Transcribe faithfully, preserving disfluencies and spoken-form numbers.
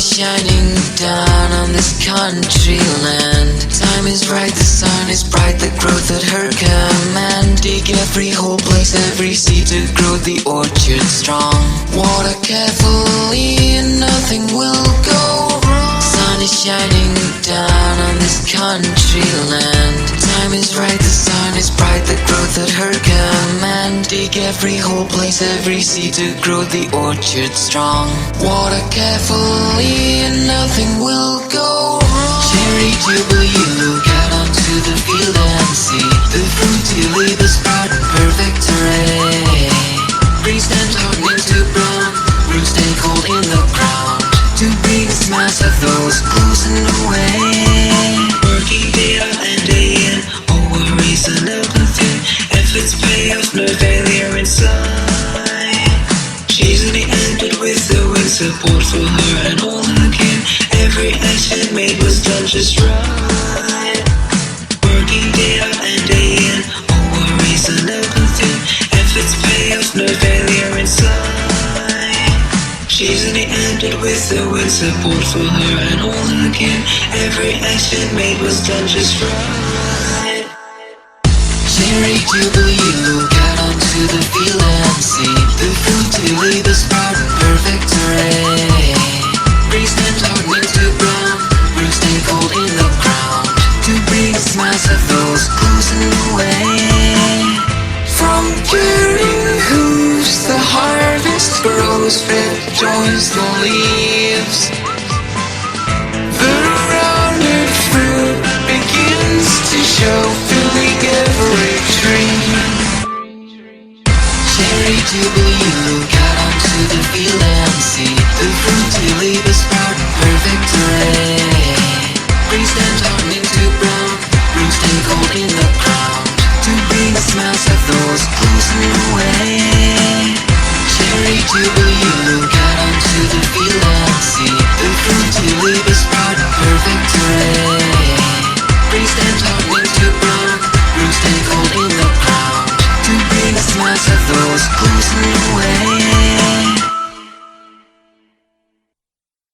is shining down on this country land. Time is right, the sun is bright, the growth at her command. Dig every hole, place every seed to grow the orchard strong. Water carefully and nothing will go wrong. Sun is shining down on this country land. Time is right, the sun is bright, the growth at her command. Dig every hole, place every seed to grow the orchard strong. Water carefully and nothing will go wrong. Cherry Jubilee, look out onto the field and see the fruit you leave is sprout in perfect array. Green stems harden into brown, roots stay cold in the ground to bring the smells of those closing away. Working day out and day in, all worries are nothing. Efforts pay off, no failure inside. She's only ended with the wind support for her and all her kin. Every action made was done just right. Working day out and day in, all worries are nothing. Efforts pay off, no failure inside. She's only ended with the wind support for her and all her kin. Every action made was done just right. Cherry Jubilee, look out onto the field and see the fruit to leave the sprout in perfect array. Green stems harden into brown, roots stay cold in the ground to bring the smiles of those closing away. From curing hooves, the harvest grows, red joins the leaves. The rounded fruit begins to show, filling every tree. Cherry Jubilee, look out onto the field and see the fruit to leave a sprout in perfect array. Green stems harden into brown, roots stay cold in the ground to bring the smells of those closing away. Cherry Jubilee, look out onto the field and see